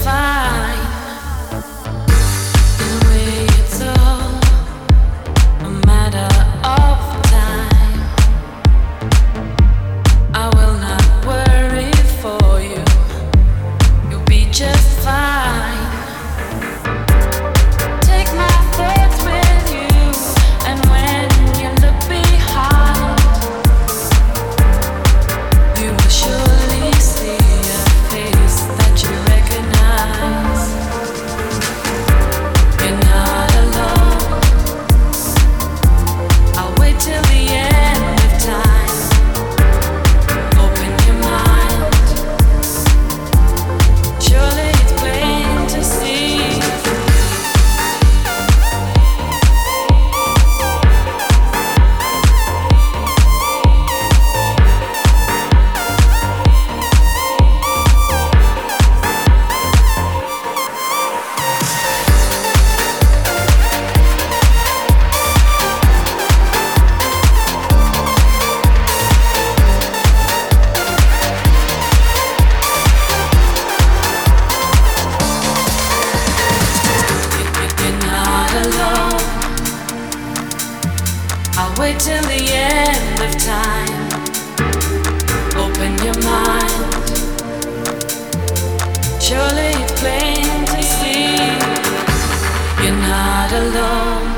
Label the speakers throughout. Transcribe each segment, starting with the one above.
Speaker 1: fine. In a way, it's all a matter of time. I will not worry for you. You'll be just fine. Take my thoughts with you, and when you look behind, you will surely see a face that you recognize. You're not alone. I'll wait till the end of time. Open your mind. Surely it's plain to see. You're not alone. I'll wait till the end of time. Open your mind. Surely it's plain to see. You're not alone.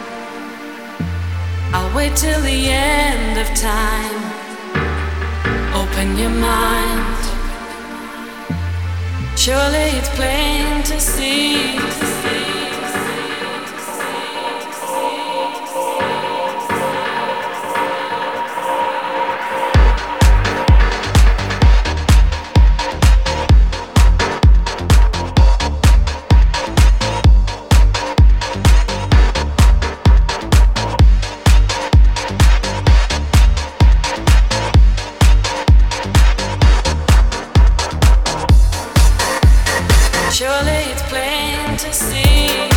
Speaker 1: I'll wait till the end of time. Open your mind. Surely it's plain to see. Surely it's plain to see.